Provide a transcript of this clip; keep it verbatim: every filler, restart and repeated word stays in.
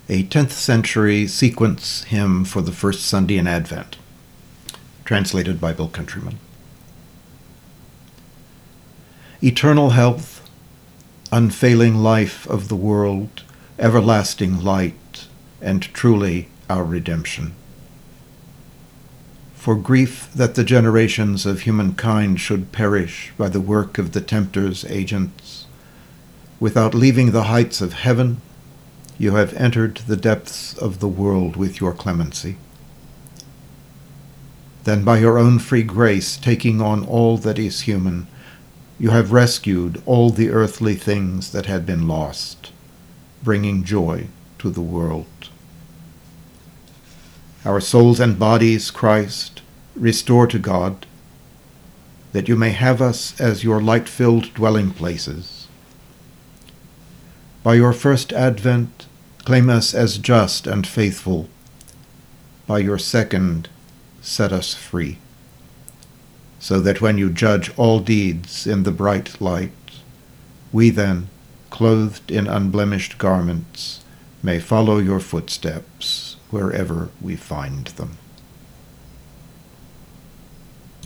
a tenth century sequence hymn for the first Sunday in Advent, translated by Bill Countryman. Eternal health, unfailing life of the world, everlasting light, and truly our redemption. For grief that the generations of humankind should perish by the work of the tempter's agents, without leaving the heights of heaven, you have entered the depths of the world with your clemency. Then by your own free grace, taking on all that is human, you have rescued all the earthly things that had been lost, bringing joy to the world. Our souls and bodies, Christ, restore to God, that you may have us as your light-filled dwelling places. By your first advent, claim us as just and faithful. By your second, set us free, so that when you judge all deeds in the bright light, we then, clothed in unblemished garments, may follow your footsteps wherever we find them.